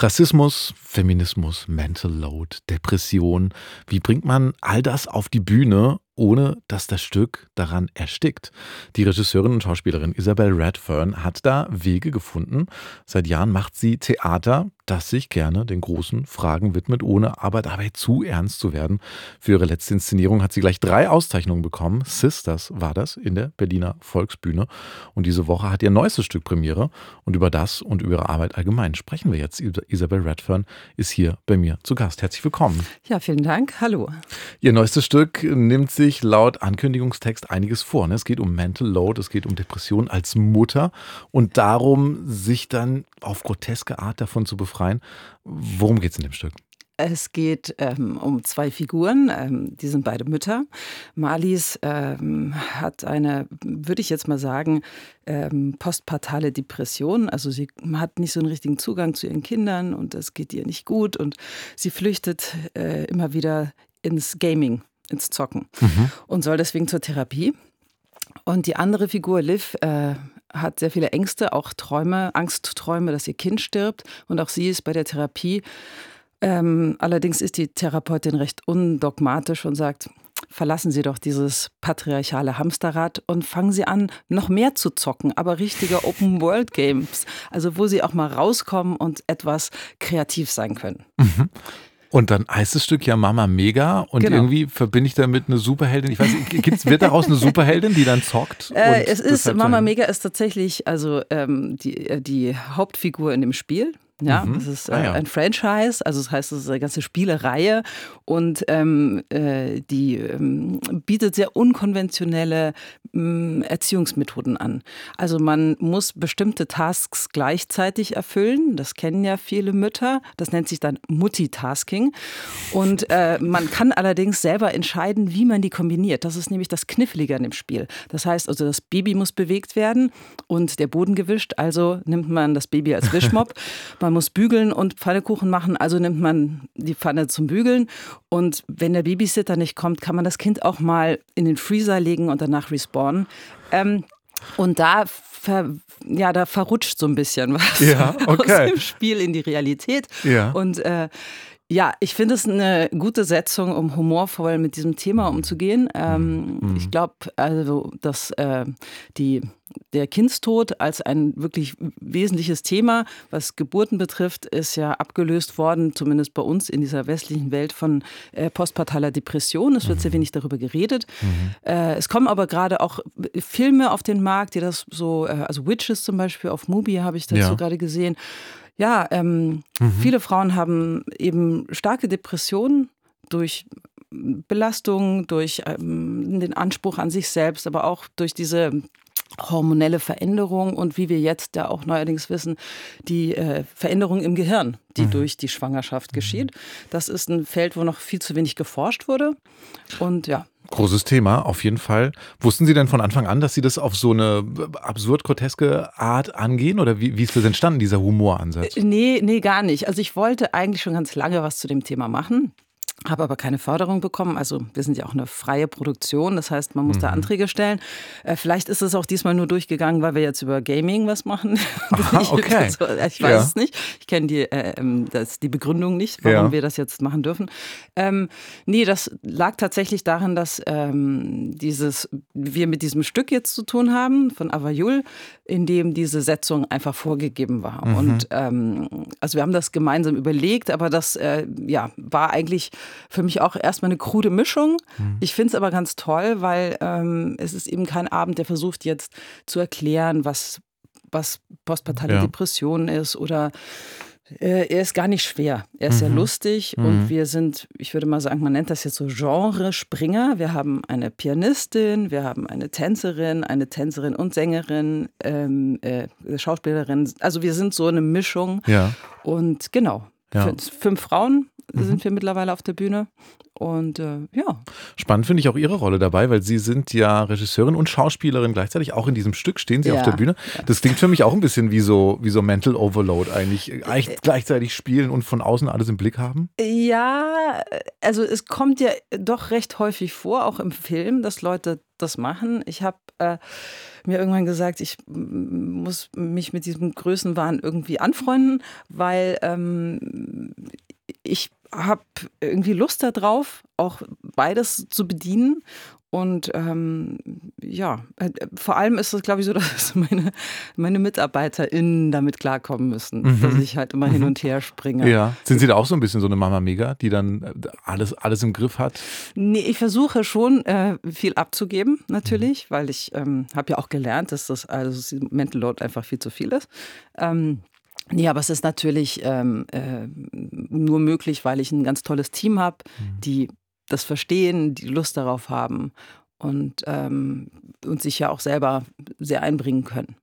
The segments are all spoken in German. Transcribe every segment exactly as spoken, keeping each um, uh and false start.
Rassismus, Feminismus, Mental Load, Depression. Wie bringt man all das auf die Bühne, ohne dass das Stück daran erstickt? Die Regisseurin und Schauspielerin Isabel Redfern hat da Wege gefunden. Seit Jahren macht sie Theater, das sich gerne den großen Fragen widmet, ohne aber dabei zu ernst zu werden. Für ihre letzte Inszenierung hat sie gleich drei Auszeichnungen bekommen. Sisters war das in der Berliner Volksbühne. Und diese Woche hat ihr neuestes Stück Premiere. Und über das und über ihre Arbeit allgemein sprechen wir jetzt. Isabel Redfern ist hier bei mir zu Gast. Herzlich willkommen. Ja, vielen Dank. Hallo. Ihr neuestes Stück nimmt sich laut Ankündigungstext einiges vor. Es geht um Mental Load, es geht um Depression als Mutter und darum, sich dann auf groteske Art davon zu befreien. Worum geht es in dem Stück? Es geht ähm, um zwei Figuren, ähm, die sind beide Mütter. Marlies ähm, hat eine, würde ich jetzt mal sagen, ähm, postpartale Depression. Also sie hat nicht so einen richtigen Zugang zu ihren Kindern und es geht ihr nicht gut und sie flüchtet äh, immer wieder ins Gaming, ins Zocken mhm. und soll deswegen zur Therapie. Und die andere Figur, Liv, äh, hat sehr viele Ängste, auch Träume, Angstträume, dass ihr Kind stirbt. Und auch sie ist bei der Therapie. Ähm, allerdings ist die Therapeutin recht undogmatisch und sagt, verlassen Sie doch dieses patriarchale Hamsterrad und fangen Sie an, noch mehr zu zocken, aber richtige Open-World-Games. Also wo Sie auch mal rauskommen und etwas kreativ sein können. Mhm. Und dann heißt das Stück ja Mama Mega und genau. Irgendwie verbinde ich damit eine Superheldin. Ich weiß nicht, gibt's, wird daraus eine Superheldin, die dann zockt? Äh, es ist, Mama Mega ist tatsächlich also ähm, die, die Hauptfigur in dem Spiel. Ja, mhm. das ist äh, ah, ja. ein Franchise, also das heißt, es ist eine ganze Spielereihe und ähm, äh, die ähm, bietet sehr unkonventionelle ähm, Erziehungsmethoden an. Also man muss bestimmte Tasks gleichzeitig erfüllen, das kennen ja viele Mütter, das nennt sich dann Multitasking und äh, man kann allerdings selber entscheiden, wie man die kombiniert. Das ist nämlich das Knifflige an dem Spiel. Das heißt also, das Baby muss bewegt werden und der Boden gewischt, also nimmt man das Baby als Wischmopp. Man muss bügeln und Pfannekuchen machen, also nimmt man die Pfanne zum Bügeln. Und wenn der Babysitter nicht kommt, kann man das Kind auch mal in den Freezer legen und danach respawnen. Ähm, und da, ver, ja, da verrutscht so ein bisschen was ja, okay. aus dem Spiel in die Realität. Ja. Und äh, ja, ich finde es eine gute Setzung, um humorvoll mit diesem Thema umzugehen. Ähm, mhm. Ich glaube, also, dass äh, die, der Kindstod als ein wirklich wesentliches Thema, was Geburten betrifft, ist ja abgelöst worden, zumindest bei uns in dieser westlichen Welt, von äh, postpartaler Depression. Es wird mhm. sehr wenig darüber geredet. Mhm. Äh, es kommen aber gerade auch Filme auf den Markt, die das so, äh, also Witches zum Beispiel auf Mubi habe ich dazu ja. gerade gesehen. Ja, ähm, mhm. viele Frauen haben eben starke Depressionen durch Belastung, durch ähm, den Anspruch an sich selbst, aber auch durch diese hormonelle Veränderung und wie wir jetzt da auch neuerdings wissen, die äh, Veränderung im Gehirn, die mhm. durch die Schwangerschaft geschieht. Das ist ein Feld, wo noch viel zu wenig geforscht wurde und ja. Großes Thema, auf jeden Fall. Wussten Sie denn von Anfang an, dass Sie das auf so eine absurd groteske Art angehen? Oder wie, wie ist das entstanden, dieser Humoransatz? Nee, nee, gar nicht. Also ich wollte eigentlich schon ganz lange was zu dem Thema machen. Habe aber keine Förderung bekommen. Also wir sind ja auch eine freie Produktion. Das heißt, man muss mhm. da Anträge stellen. Äh, vielleicht ist es auch diesmal nur durchgegangen, weil wir jetzt über Gaming was machen. Aha, okay. ich, ich weiß ja. es nicht. Ich kenne die, äh, das, die Begründung nicht, warum ja. wir das jetzt machen dürfen. Ähm, nee, das lag tatsächlich darin, dass ähm, dieses, wir mit diesem Stück jetzt zu tun haben von Avayul, in dem diese Setzung einfach vorgegeben war. Mhm. Und ähm, also wir haben das gemeinsam überlegt, aber das äh, ja, war eigentlich für mich auch erstmal eine krude Mischung. Mhm. Ich finde es aber ganz toll, weil ähm, es ist eben kein Abend, der versucht jetzt zu erklären, was, was postpartale ja. Depression ist oder äh, er ist gar nicht schwer. Er ist mhm. sehr lustig mhm. und wir sind, ich würde mal sagen, man nennt das jetzt so Genre-Springer. Wir haben eine Pianistin, wir haben eine Tänzerin, eine Tänzerin und Sängerin, ähm, äh, Schauspielerin. Also wir sind so eine Mischung ja. und genau. Ja. Fünf, fünf Frauen mhm. sind wir mittlerweile auf der Bühne. Und äh, ja. Spannend finde ich auch Ihre Rolle dabei, weil Sie sind ja Regisseurin und Schauspielerin gleichzeitig. Auch in diesem Stück stehen Sie ja. auf der Bühne. Das klingt für mich auch ein bisschen wie so, wie so Mental Overload eigentlich. Eigentlich gleichzeitig spielen und von außen alles im Blick haben. Ja, also es kommt ja doch recht häufig vor, auch im Film, dass Leute das machen. Ich habe äh, mir irgendwann gesagt, ich muss mich mit diesem Größenwahn irgendwie anfreunden, weil ähm, ich habe irgendwie Lust darauf, auch beides zu bedienen. Und ähm, ja, vor allem ist es, glaube ich, so, dass meine, meine MitarbeiterInnen damit klarkommen müssen, mhm. dass ich halt immer mhm. hin und her springe. Ja. Sind Sie da auch so ein bisschen so eine Mama Mega, die dann alles, alles im Griff hat? Nee, ich versuche schon äh, viel abzugeben, natürlich, mhm. weil ich ähm, habe ja auch gelernt, dass das also das Mental Load einfach viel zu viel ist. Ähm, Nee, aber es ist natürlich ähm, äh, nur möglich, weil ich ein ganz tolles Team habe, mhm. die das verstehen, die Lust darauf haben und, ähm, und sich ja auch selber sehr einbringen können.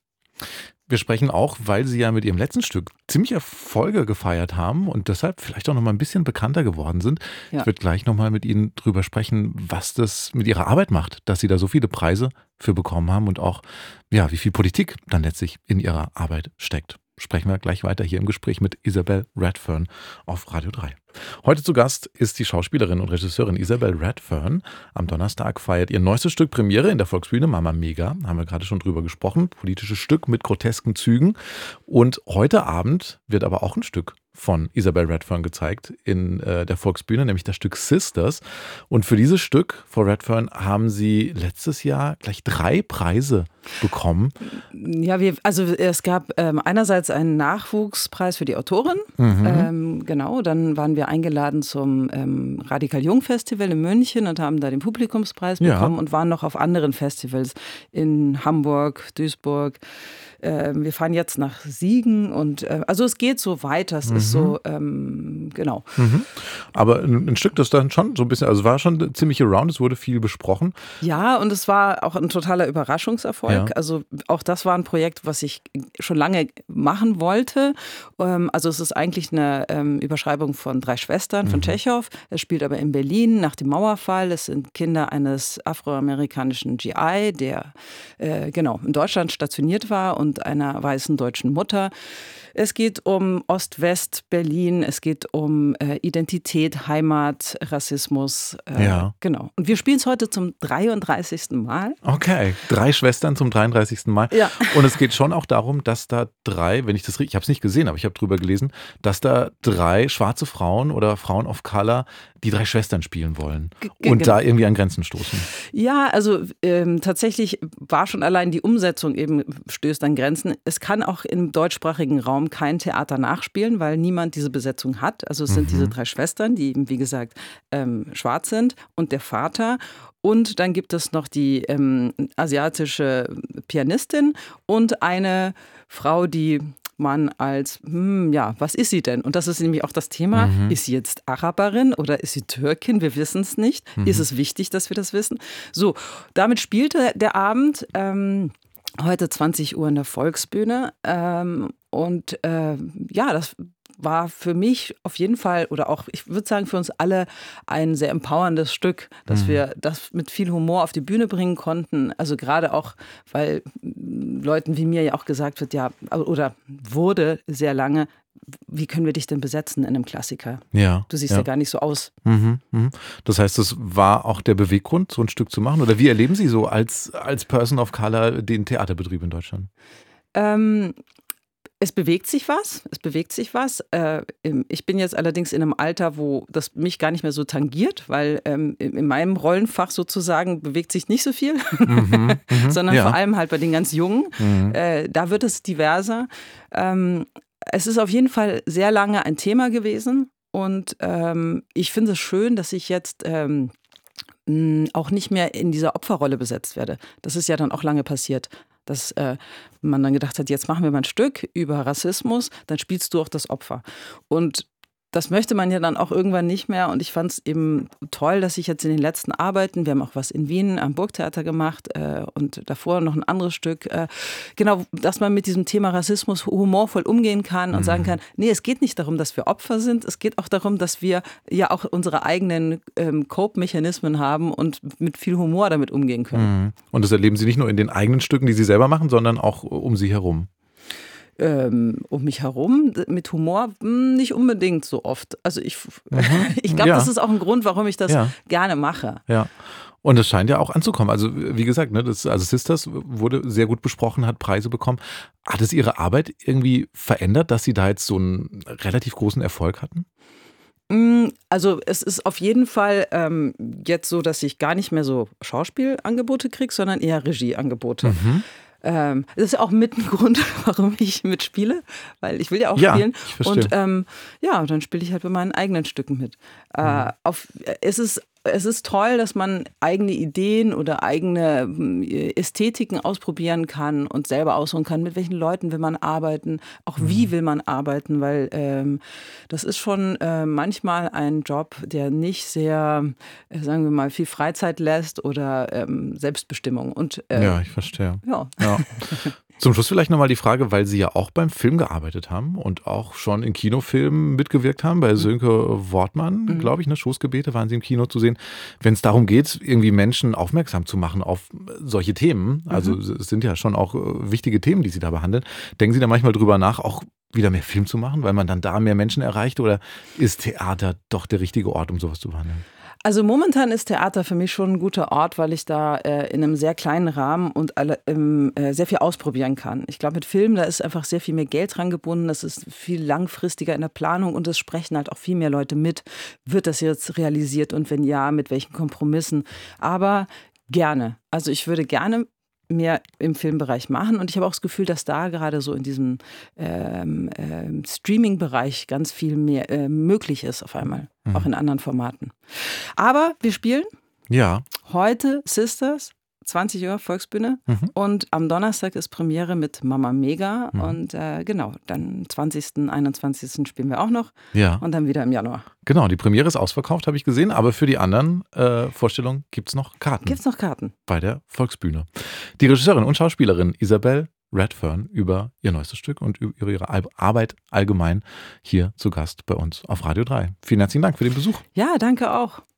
Wir sprechen auch, weil Sie ja mit Ihrem letzten Stück ziemlich Erfolge gefeiert haben und deshalb vielleicht auch noch mal ein bisschen bekannter geworden sind. Ja. Ich würde gleich noch mal mit Ihnen drüber sprechen, was das mit Ihrer Arbeit macht, dass Sie da so viele Preise für bekommen haben und auch, ja, wie viel Politik dann letztlich in Ihrer Arbeit steckt. Sprechen wir gleich weiter hier im Gespräch mit Isabel Radfern auf Radio drei. Heute zu Gast ist die Schauspielerin und Regisseurin Isabel Radfern. Am Donnerstag feiert ihr neuestes Stück Premiere in der Volksbühne, Mama Mega. Haben wir gerade schon drüber gesprochen. Politisches Stück mit grotesken Zügen. Und heute Abend wird aber auch ein Stück von Isabel Radfern gezeigt in äh, der Volksbühne, nämlich das Stück Sisters. Und für dieses Stück, Frau Radfern, haben Sie letztes Jahr gleich drei Preise bekommen. Ja, wir, also es gab ähm, einerseits einen Nachwuchspreis für die Autorin. Mhm. Ähm, genau, dann waren wir eingeladen zum ähm, Radikal Jung Festival in München und haben da den Publikumspreis bekommen ja. und waren noch auf anderen Festivals in Hamburg, Duisburg. Äh, wir fahren jetzt nach Siegen und äh, also es geht so weiter. Es mhm. ist so, ähm, genau. Mhm. Aber ein, ein Stück, das dann schon so ein bisschen, also war schon ziemlich around, es wurde viel besprochen. Ja, und es war auch ein totaler Überraschungserfolg. Ja. Also auch das war ein Projekt, was ich schon lange machen wollte. Ähm, also es ist eigentlich eine ähm, Überschreibung von Drei Schwestern von mhm. Tschechow. Es spielt aber in Berlin nach dem Mauerfall. Es sind Kinder eines afroamerikanischen G I, der äh, genau in Deutschland stationiert war und einer weißen deutschen Mutter. Es geht um Ost-West-Berlin, es geht um äh, Identität, Heimat, Rassismus. Äh, ja. Genau. Und wir spielen es heute zum dreiunddreißigsten Mal. Okay, drei Schwestern zum dreiunddreißigsten Mal. Ja. Und es geht schon auch darum, dass da drei, wenn ich das richtig, ich habe es nicht gesehen, aber ich habe drüber gelesen, dass da drei schwarze Frauen oder Frauen of Color die drei Schwestern spielen wollen G- und genau. da irgendwie an Grenzen stoßen. Ja, also ähm, tatsächlich war schon allein die Umsetzung eben stößt an Grenzen. Es kann auch im deutschsprachigen Raum kein Theater nachspielen, weil niemand diese Besetzung hat. Also es mhm. sind diese drei Schwestern, die eben, wie gesagt, ähm, schwarz sind und der Vater. Und dann gibt es noch die ähm, asiatische Pianistin und eine Frau, die man als, hm, ja, was ist sie denn? Und das ist nämlich auch das Thema. Mhm. Ist sie jetzt Araberin oder ist sie Türkin? Wir wissen es nicht. Mhm. Ist es wichtig, dass wir das wissen? So, damit spielte der Abend ähm, heute zwanzig Uhr in der Volksbühne. Ähm, und äh, ja, das war für mich auf jeden Fall oder auch, ich würde sagen, für uns alle ein sehr empowerndes Stück, dass mhm. wir das mit viel Humor auf die Bühne bringen konnten. Also gerade auch, weil Leuten wie mir ja auch gesagt wird, ja, oder wurde sehr lange, wie können wir dich denn besetzen in einem Klassiker? Ja, du siehst ja. ja gar nicht so aus. Mhm, mhm. Das heißt, das war auch der Beweggrund, so ein Stück zu machen? Oder wie erleben Sie so als, als Person of Color den Theaterbetrieb in Deutschland? Ähm, Es bewegt sich was, es bewegt sich was. Ich bin jetzt allerdings in einem Alter, wo das mich gar nicht mehr so tangiert, weil in meinem Rollenfach sozusagen bewegt sich nicht so viel, mhm, sondern ja. vor allem halt bei den ganz Jungen. Mhm. Da wird es diverser. Es ist auf jeden Fall sehr lange ein Thema gewesen und ich finde es schön, dass ich jetzt auch nicht mehr in dieser Opferrolle besetzt werde. Das ist ja dann auch lange passiert. Dass äh, man dann gedacht hat, jetzt machen wir mal ein Stück über Rassismus, dann spielst du auch das Opfer. Und das möchte man ja dann auch irgendwann nicht mehr. Und ich fand es eben toll, dass ich jetzt in den letzten Arbeiten, wir haben auch was in Wien am Burgtheater gemacht äh, und davor noch ein anderes Stück, äh, genau, dass man mit diesem Thema Rassismus humorvoll umgehen kann und mhm. sagen kann, nee, es geht nicht darum, dass wir Opfer sind, es geht auch darum, dass wir ja auch unsere eigenen ähm, Cope-Mechanismen haben und mit viel Humor damit umgehen können. Mhm. Und das erleben Sie nicht nur in den eigenen Stücken, die Sie selber machen, sondern auch um Sie herum. Ähm, um mich herum mit Humor nicht unbedingt so oft. Also ich, mhm. ich glaube, ja. das ist auch ein Grund, warum ich das ja. gerne mache. Ja. Und das scheint ja auch anzukommen. Also wie gesagt, ne, das, also Sisters wurde sehr gut besprochen, hat Preise bekommen. Hat es Ihre Arbeit irgendwie verändert, dass Sie da jetzt so einen relativ großen Erfolg hatten? Also es ist auf jeden Fall ähm, jetzt so, dass ich gar nicht mehr so Schauspielangebote kriege, sondern eher Regieangebote. Mhm. Ähm, das ist ja auch mit ein Grund, warum ich mitspiele, weil ich will ja auch ja, spielen. Ich verstehe. Und ähm, ja, dann spiele ich halt bei meinen eigenen Stücken mit. Mhm. Äh, auf, es ist Es ist toll, dass man eigene Ideen oder eigene Ästhetiken ausprobieren kann und selber aussuchen kann, mit welchen Leuten will man arbeiten, auch wie will man arbeiten, weil ähm, das ist schon äh, manchmal ein Job, der nicht sehr, äh, sagen wir mal, viel Freizeit lässt oder ähm, Selbstbestimmung. Und, äh, ja, ich verstehe. Ja. ja. Zum Schluss vielleicht nochmal die Frage, weil Sie ja auch beim Film gearbeitet haben und auch schon in Kinofilmen mitgewirkt haben, bei Sönke Wortmann, mhm. glaube ich, ne, Schoßgebete waren Sie im Kino zu sehen. Wenn es darum geht, irgendwie Menschen aufmerksam zu machen auf solche Themen, also mhm. es sind ja schon auch wichtige Themen, die Sie da behandeln, denken Sie da manchmal drüber nach, auch wieder mehr Film zu machen, weil man dann da mehr Menschen erreicht, oder ist Theater doch der richtige Ort, um sowas zu behandeln? Also momentan ist Theater für mich schon ein guter Ort, weil ich da äh, in einem sehr kleinen Rahmen und alle, ähm, äh, sehr viel ausprobieren kann. Ich glaube, mit Film, da ist einfach sehr viel mehr Geld dran gebunden, das ist viel langfristiger in der Planung und es sprechen halt auch viel mehr Leute mit. Wird das jetzt realisiert und wenn ja, mit welchen Kompromissen? Aber gerne. Also ich würde gerne mehr im Filmbereich machen und ich habe auch das Gefühl, dass da gerade so in diesem ähm, ähm, Streaming-Bereich ganz viel mehr äh, möglich ist auf einmal, mhm. auch in anderen Formaten. Aber wir spielen ja. heute Sisters, zwanzig Uhr Volksbühne mhm. und am Donnerstag ist Premiere mit Mama Mega mhm. und äh, genau, dann zwanzigsten, einundzwanzigsten spielen wir auch noch ja. und dann wieder im Januar. Genau, die Premiere ist ausverkauft, habe ich gesehen, aber für die anderen äh, Vorstellungen gibt es noch Karten. Gibt es noch Karten. Bei der Volksbühne. Die Regisseurin und Schauspielerin Isabel Redfern über ihr neuestes Stück und über ihre Arbeit allgemein hier zu Gast bei uns auf Radio drei. Vielen herzlichen Dank für den Besuch. Ja, danke auch.